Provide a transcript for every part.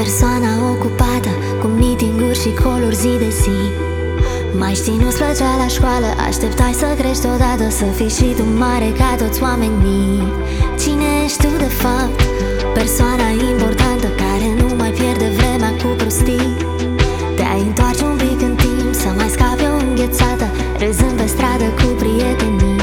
persoana ocupată cu meeting-uri și call-uri zi de zi. Mai știi, nu-ți plăcea la școală, așteptai să crești odată, să fii și tu mare ca toți oamenii. Cine ești tu de fapt? Persoana importantă care nu mai pierde vremea cu prostii. Te-ai întoarce un pic în timp, să mai scapi o înghețată, râzând pe stradă cu prietenii.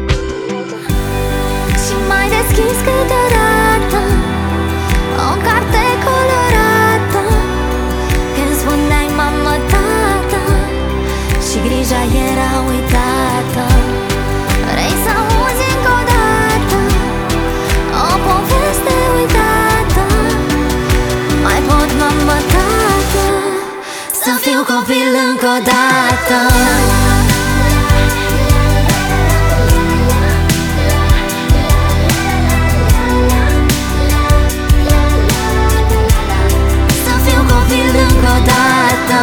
Și mai deschizi câteodată o carte colorată, când spuneai mamă, tată, și grija era uitată. Vrei să auzi încă o dată o poveste uitată? Mai pot, mamă, tată, să fiu copil încă o dată. Să fiu copil încă o dată.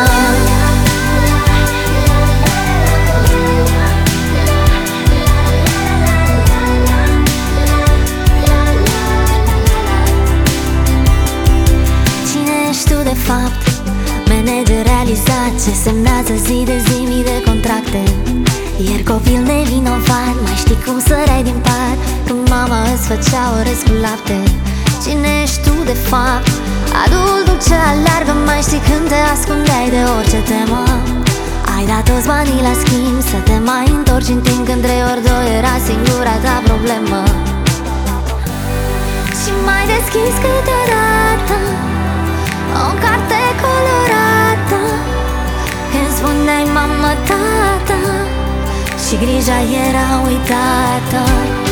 Cine ești tu de fapt? Manager realizat ce semnează zi de zi mii de contracte. Ieri copil nevinovat, mai știi cum săreai din pat când mama îți făcea orez cu lapte. Cine ești tu de fapt? Adultul ce alergă, mai știi când te ascundeai de orice temă. Ai dat toți banii la schimb, să te mai întorci în timp când 3 ori 2 era singura ta problemă. Și mai deschizi câteodată o carte colorată, când spuneai mamă, tată, și grija era uitată.